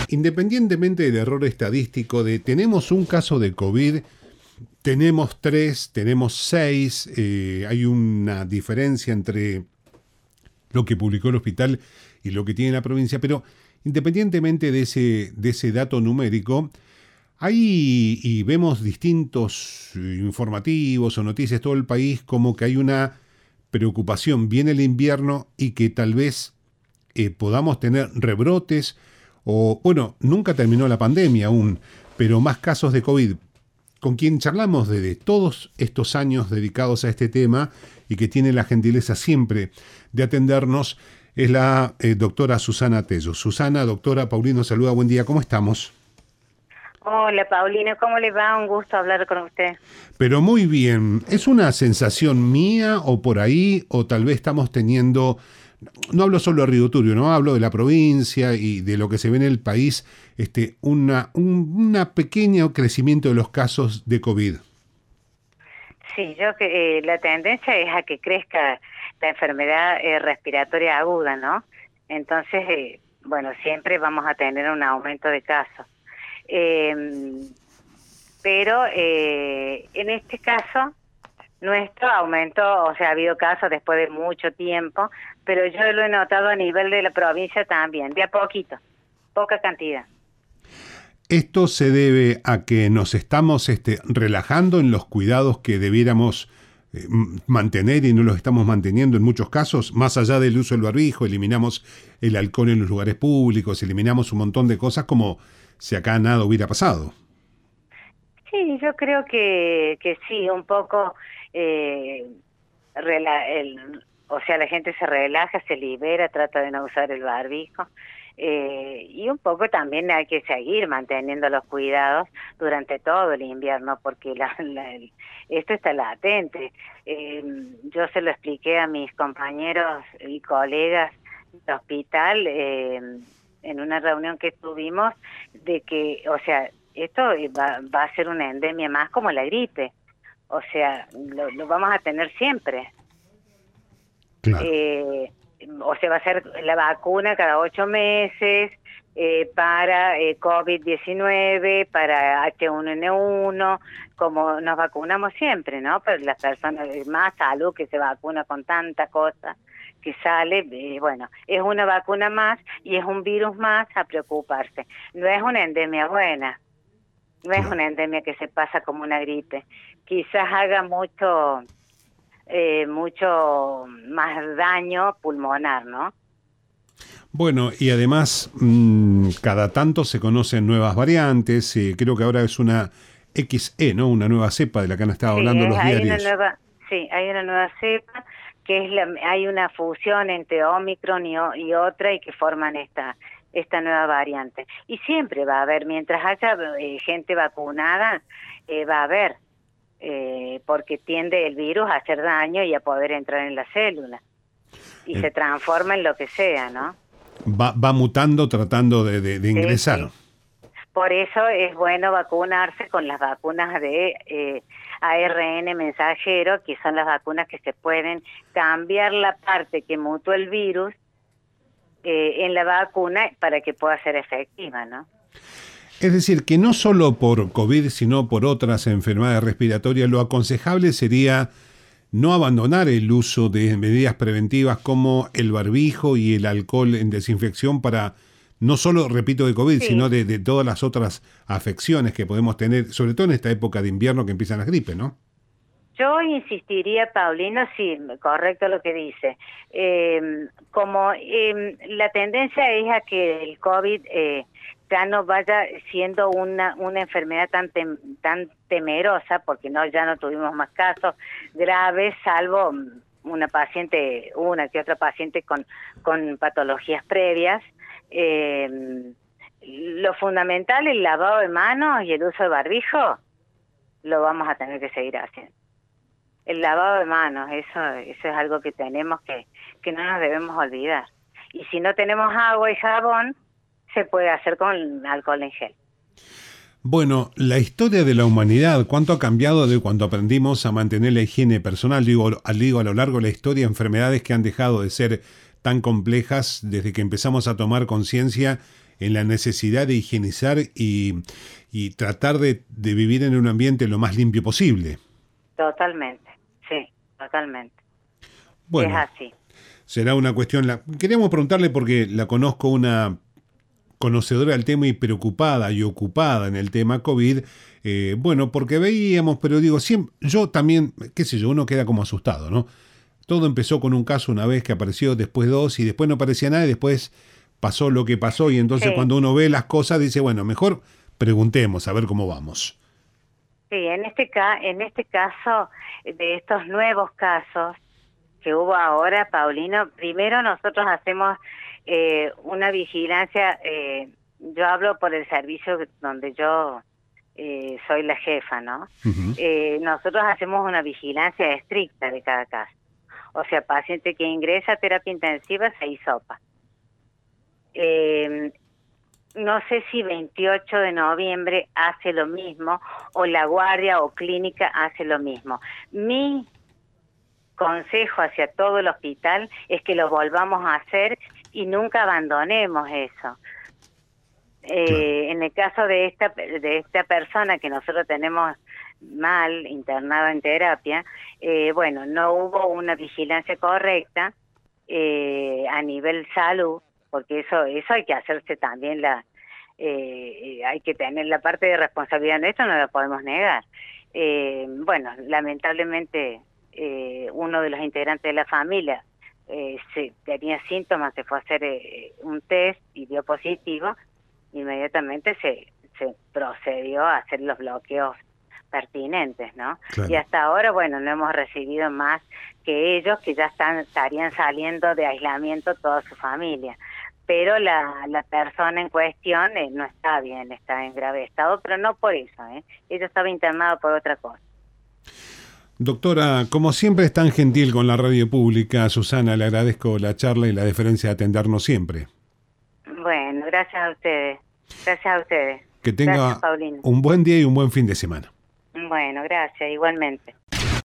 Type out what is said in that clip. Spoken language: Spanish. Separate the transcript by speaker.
Speaker 1: independientemente del error estadístico de tenemos un caso de COVID, tenemos 3, tenemos 6, hay una diferencia entre lo que publicó el hospital y lo que tiene la provincia, pero independientemente de ese dato numérico, hay y vemos distintos informativos o noticias de todo el país como que hay una preocupación, viene el invierno y que tal vez podamos tener rebrotes o, bueno, nunca terminó la pandemia aún, pero más casos de COVID. Con quien charlamos desde todos estos años dedicados a este tema y que tiene la gentileza siempre de atendernos es la doctora Susana Tello. Susana, doctora, Paulino saluda, buen día, ¿cómo estamos?
Speaker 2: Hola Paulino, ¿cómo le va? Un gusto hablar con usted.
Speaker 1: Pero muy bien, ¿es una sensación mía o por ahí o tal vez estamos teniendo, no hablo solo de Río Turbio, no hablo de la provincia y de lo que se ve en el país, una pequeño crecimiento de los casos de COVID?
Speaker 2: Sí, yo que la tendencia es a que crezca la enfermedad respiratoria aguda, ¿no? Entonces, bueno, siempre vamos a tener un aumento de casos. Pero en este caso, nuestro aumento, o sea, ha habido casos después de mucho tiempo, pero yo lo he notado a nivel de la provincia también, de a poquito, poca cantidad.
Speaker 1: Esto se debe a que nos estamos relajando en los cuidados que debiéramos mantener y no los estamos manteniendo en muchos casos, más allá del uso del barbijo, eliminamos el alcohol en los lugares públicos, eliminamos un montón de cosas como si acá nada hubiera pasado.
Speaker 2: Sí, yo creo que sí, un poco, o sea, la gente se relaja, se libera, trata de no usar el barbijo. Y un poco también hay que seguir manteniendo los cuidados durante todo el invierno porque esto está latente. Yo se lo expliqué a mis compañeros y colegas del hospital en una reunión que tuvimos de que, o sea, esto va a ser una endemia más como la gripe, o sea, lo vamos a tener siempre.
Speaker 1: Claro.
Speaker 2: O sea, va a ser la vacuna cada 8 meses para COVID-19, para H1N1, como nos vacunamos siempre, ¿no? Pero las personas de más salud que se vacuna con tanta cosa que sale, bueno, es una vacuna más y es un virus más a preocuparse. No es una endemia buena, no es una endemia que se pasa como una gripe. Quizás haga mucho más daño pulmonar, ¿no?
Speaker 1: Bueno, y además cada tanto se conocen nuevas variantes, creo que ahora es una XE, ¿no? Una nueva cepa de la que han estado hablando los diarios.
Speaker 2: Hay una nueva cepa que hay una fusión entre Omicron y otra y que forman esta nueva variante. Y siempre va a haber, mientras haya gente vacunada, va a haber. Porque tiende el virus a hacer daño y a poder entrar en la célula y se transforma en lo que sea, ¿no?
Speaker 1: Va mutando tratando de ingresar.
Speaker 2: Sí. Por eso es bueno vacunarse con las vacunas de ARN mensajero, que son las vacunas que se pueden cambiar la parte que mutó el virus en la vacuna para que pueda ser efectiva, ¿no?
Speaker 1: Es decir, que no solo por COVID, sino por otras enfermedades respiratorias, lo aconsejable sería no abandonar el uso de medidas preventivas como el barbijo y el alcohol en desinfección para, no solo, repito, de COVID, sí, sino de todas las otras afecciones que podemos tener, sobre todo en esta época de invierno que empiezan las gripes, ¿no?
Speaker 2: Yo insistiría, Paulino, sí, correcto lo que dice. Como la tendencia es a que el COVID ya no vaya siendo una enfermedad tan temerosa, porque ya no tuvimos más casos graves, salvo una que otra paciente con patologías previas. Lo fundamental, el lavado de manos y el uso de barbijo, lo vamos a tener que seguir haciendo. El lavado de manos, eso es algo que tenemos que no nos debemos olvidar. Y si no tenemos agua y jabón, se puede hacer con alcohol en gel.
Speaker 1: Bueno, la historia de la humanidad, ¿cuánto ha cambiado de cuando aprendimos a mantener la higiene personal? Digo, a lo largo de la historia, enfermedades que han dejado de ser tan complejas desde que empezamos a tomar conciencia en la necesidad de higienizar y tratar de vivir en un ambiente lo más limpio posible.
Speaker 2: Totalmente, sí, totalmente.
Speaker 1: Bueno,
Speaker 2: es así.
Speaker 1: será una cuestión... Queríamos preguntarle porque la conozco, una conocedora del tema y preocupada y ocupada en el tema COVID. Bueno, porque veíamos, pero digo, siempre, yo también, qué sé yo, uno queda como asustado, ¿no? Todo empezó con un caso una vez que apareció, después dos, y después no aparecía nada, y después pasó lo que pasó, y entonces
Speaker 2: Sí,
Speaker 1: cuando uno ve las cosas dice, bueno, mejor preguntemos a ver cómo vamos.
Speaker 2: sí, en este caso, de estos nuevos casos que hubo ahora, Paulino, primero nosotros hacemos una vigilancia, yo hablo por el servicio donde yo soy la jefa, ¿no?
Speaker 1: Ujú.
Speaker 2: Nosotros hacemos una vigilancia estricta de cada caso. O sea, paciente que ingresa a terapia intensiva se hisopa. No sé si 28 de noviembre hace lo mismo, o la guardia o clínica hace lo mismo. Mi consejo hacia todo el hospital es que lo volvamos a hacer y nunca abandonemos eso.
Speaker 1: Claro.
Speaker 2: En el caso de esta persona que nosotros tenemos mal internado en terapia, bueno, no hubo una vigilancia correcta a nivel salud, porque eso hay que hacerse también hay que tener la parte de responsabilidad en esto, no la podemos negar. Bueno, lamentablemente uno de los integrantes de la familia tenía síntomas, se fue a hacer un test y dio positivo. Inmediatamente se procedió a hacer los bloqueos pertinentes, ¿no?
Speaker 1: Claro.
Speaker 2: Y hasta ahora, bueno, no hemos recibido más que ellos, que ya estarían saliendo de aislamiento toda su familia. Pero la persona en cuestión no está bien, está en grave estado, pero no por eso, ella estaba internada por otra cosa.
Speaker 1: Doctora, como siempre es tan gentil con la radio pública, Susana, le agradezco la charla y la deferencia de atendernos siempre.
Speaker 2: Bueno, gracias a ustedes. Gracias a ustedes.
Speaker 1: Que tenga
Speaker 2: Gracias, Paulina.
Speaker 1: un buen día y un buen fin de semana.
Speaker 2: Bueno, gracias, igualmente.